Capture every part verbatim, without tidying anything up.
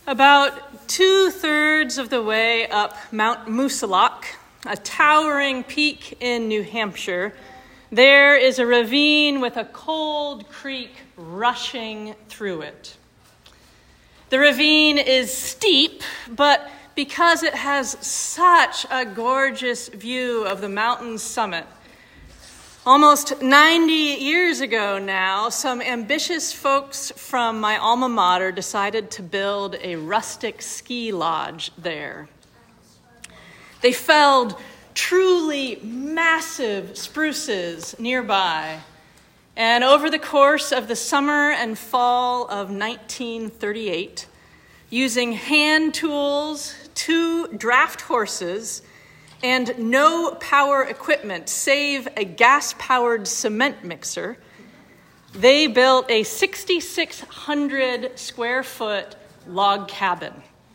About two-thirds of the way up Mount Moosilauke, a towering peak in New Hampshire, there is a ravine with a cold creek rushing through it. The ravine is steep, but because it has such a gorgeous view of the mountain's summit, almost ninety years ago now, some ambitious folks from my alma mater decided to build a rustic ski lodge there. They felled truly massive spruces nearby, and over the course of the summer and fall of nineteen thirty-eight, using hand tools, two draft horses, and no power equipment save a gas-powered cement mixer, they built a six thousand six hundred square foot log cabin.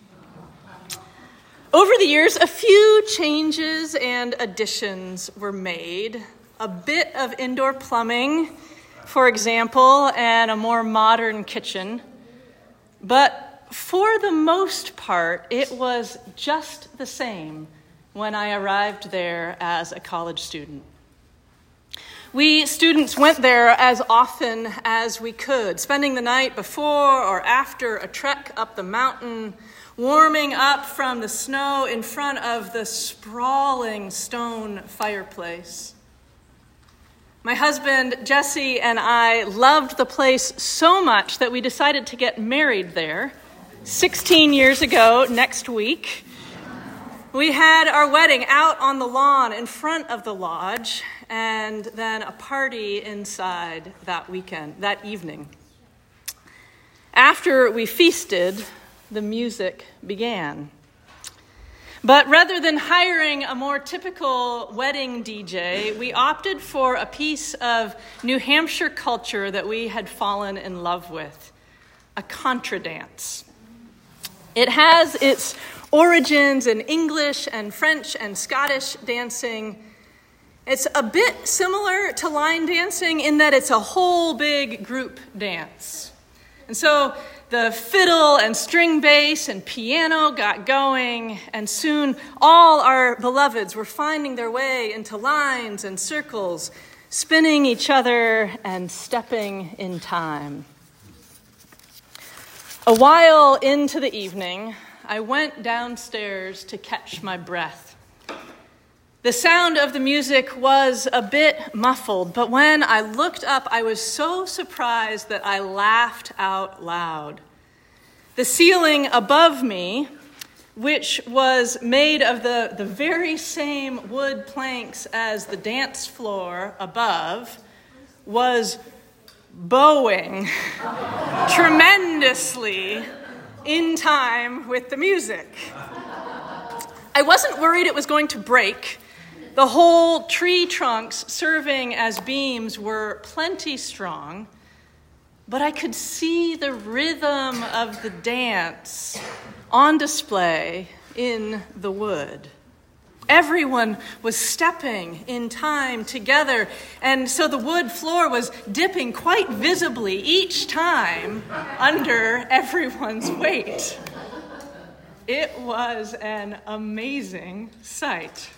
Over the years, a few changes and additions were made. A bit of indoor plumbing, for example, and a more modern kitchen. But for the most part, it was just the same when I arrived there as a college student. We students went there as often as we could, spending the night before or after a trek up the mountain, warming up from the snow in front of the sprawling stone fireplace. My husband, Jesse, and I loved the place so much that we decided to get married there sixteen years ago next week. We had our wedding out on the lawn in front of the lodge, and then a party inside that weekend, that evening. After we feasted, the music began. But rather than hiring a more typical wedding D J, we opted for a piece of New Hampshire culture that we had fallen in love with, a contra dance. It has its origins in English and French and Scottish dancing. It's a bit similar to line dancing in that it's a whole big group dance. And so the fiddle and string bass and piano got going, and soon all our beloveds were finding their way into lines and circles, spinning each other and stepping in time. A while into the evening, I went downstairs to catch my breath. The sound of the music was a bit muffled, but when I looked up, I was so surprised that I laughed out loud. The ceiling above me, which was made of the, the very same wood planks as the dance floor above, was bowing tremendously in time with the music. I wasn't worried it was going to break. The whole tree trunks serving as beams were plenty strong, but I could see the rhythm of the dance on display in the wood. Everyone was stepping in time together, and so the wood floor was dipping quite visibly each time under everyone's weight. It was an amazing sight.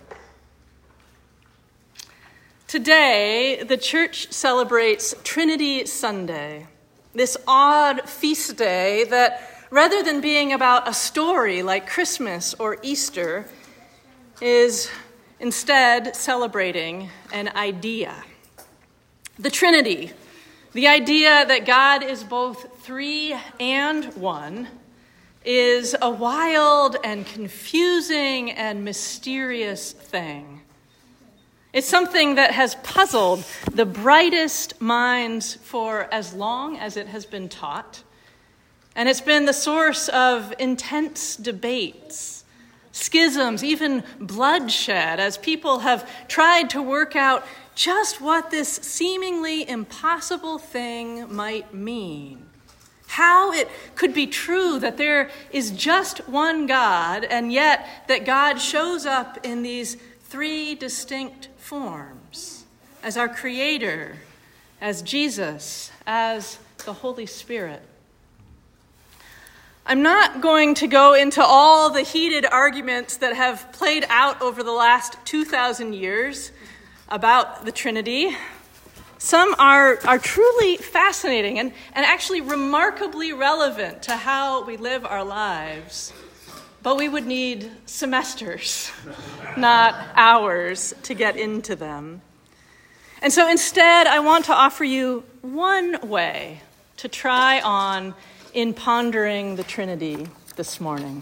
Today, the church celebrates Trinity Sunday, this odd feast day that, rather than being about a story like Christmas or Easter, is instead celebrating an idea. The Trinity, the idea that God is both three and one, is a wild and confusing and mysterious thing. It's something that has puzzled the brightest minds for as long as it has been taught, and it's been the source of intense debates, schisms, even bloodshed, as people have tried to work out just what this seemingly impossible thing might mean. How it could be true that there is just one God, and yet that God shows up in these three distinct forms, as our Creator, as Jesus, as the Holy Spirit. I'm not going to go into all the heated arguments that have played out over the last two thousand years about the Trinity. Some are, are truly fascinating and, and actually remarkably relevant to how we live our lives. But we would need semesters, not hours, to get into them. And so instead, I want to offer you one way to try on in pondering the Trinity this morning.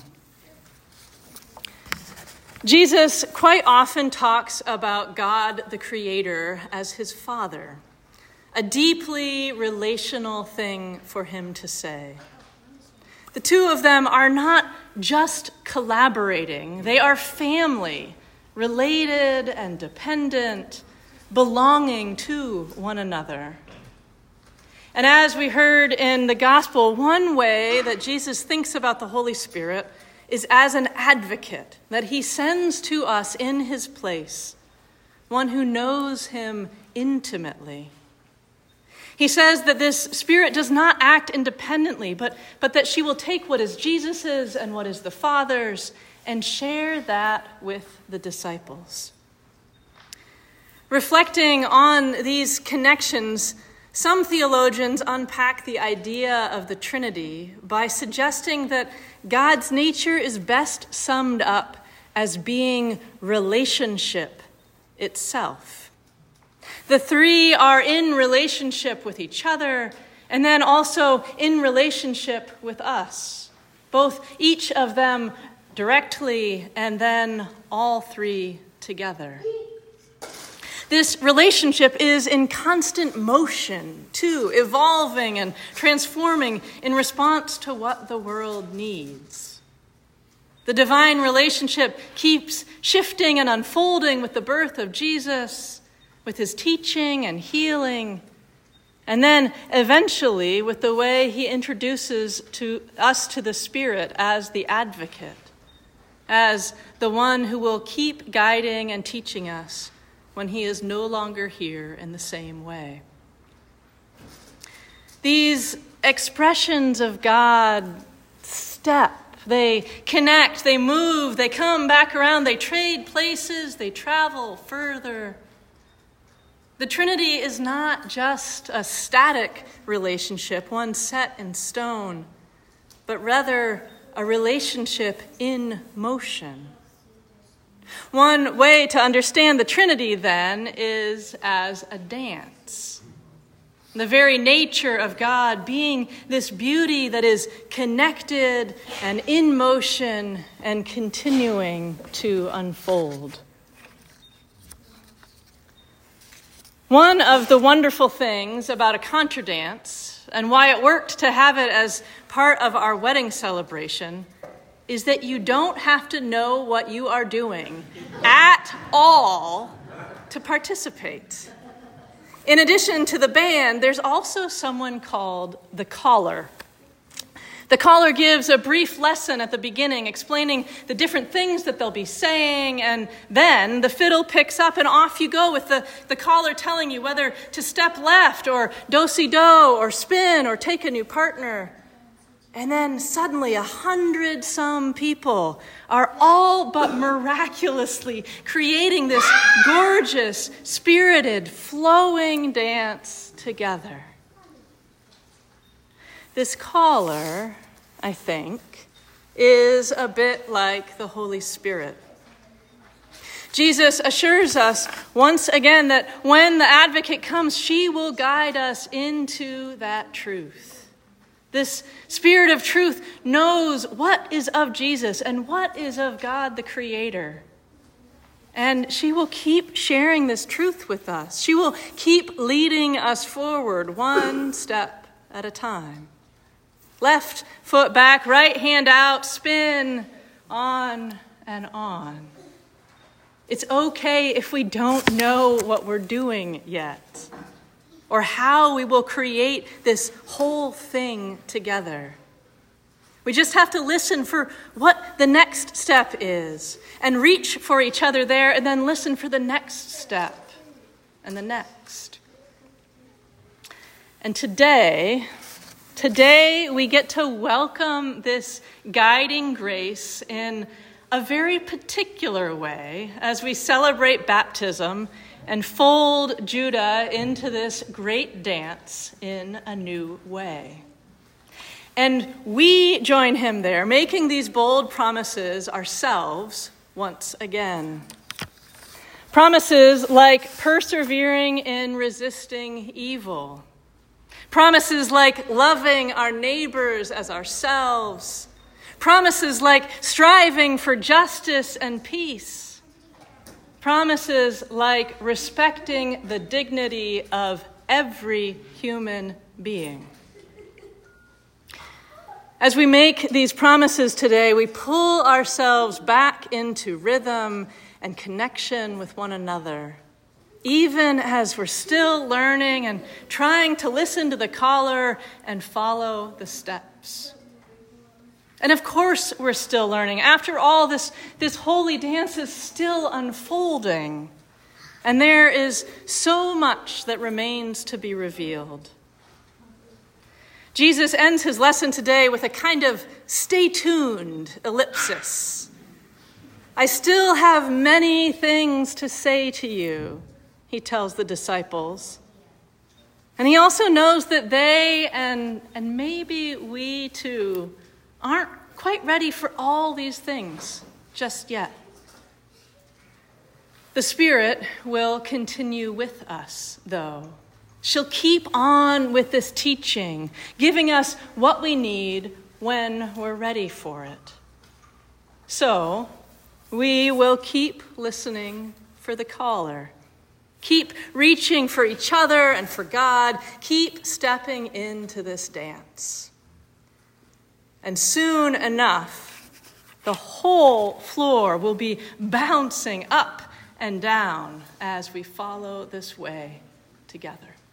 Jesus quite often talks about God the Creator as his Father, a deeply relational thing for him to say. The two of them are not just collaborating, they are family, related and dependent, belonging to one another. And as we heard in the gospel, one way that Jesus thinks about the Holy Spirit is as an advocate that he sends to us in his place, one who knows him intimately. He says that this Spirit does not act independently, but, but that she will take what is Jesus's and what is the Father's and share that with the disciples. Reflecting on these connections, some theologians unpack the idea of the Trinity by suggesting that God's nature is best summed up as being relationship itself. The three are in relationship with each other and then also in relationship with us, both each of them directly and then all three together. This relationship is in constant motion, too, evolving and transforming in response to what the world needs. The divine relationship keeps shifting and unfolding with the birth of Jesus, with his teaching and healing, and then eventually with the way he introduces to us to the Spirit as the advocate, as the one who will keep guiding and teaching us when he is no longer here in the same way. These expressions of God step, they connect, they move, they come back around, they trade places, they travel further. The Trinity is not just a static relationship, one set in stone, but rather a relationship in motion. One way to understand the Trinity, then, is as a dance. The very nature of God being this beauty that is connected and in motion and continuing to unfold. One of the wonderful things about a contra dance, and why it worked to have it as part of our wedding celebration, is that you don't have to know what you are doing at all to participate. In addition to the band, there's also someone called the caller. The caller gives a brief lesson at the beginning, explaining the different things that they'll be saying, and then the fiddle picks up and off you go with the, the caller telling you whether to step left or do-si-do or spin or take a new partner. And then suddenly a hundred some people are all but miraculously creating this gorgeous, spirited, flowing dance together. This caller, I think, is a bit like the Holy Spirit. Jesus assures us once again that when the advocate comes, she will guide us into that truth. This Spirit of truth knows what is of Jesus and what is of God the Creator. And she will keep sharing this truth with us. She will keep leading us forward one step at a time. Left foot back, right hand out, spin, on and on. It's okay if we don't know what we're doing yet, or how we will create this whole thing together. We just have to listen for what the next step is, and reach for each other there, and then listen for the next step, and the next. And today, Today, we get to welcome this guiding grace in a very particular way as we celebrate baptism and fold Judah into this great dance in a new way. And we join him there, making these bold promises ourselves once again. Promises like persevering in resisting evil. Promises like loving our neighbors as ourselves. Promises like striving for justice and peace. Promises like respecting the dignity of every human being. As we make these promises today, we pull ourselves back into rhythm and connection with one another, even as we're still learning and trying to listen to the caller and follow the steps. And of course, we're still learning. After all, this, this holy dance is still unfolding, and there is so much that remains to be revealed. Jesus ends his lesson today with a kind of stay tuned ellipsis. I still have many things to say to you, he tells the disciples. And he also knows that they, and, and maybe we too, aren't quite ready for all these things just yet. The Spirit will continue with us, though. She'll keep on with this teaching, giving us what we need when we're ready for it. So, we will keep listening for the caller. Keep reaching for each other and for God. Keep stepping into this dance. And soon enough, the whole floor will be bouncing up and down as we follow this way together.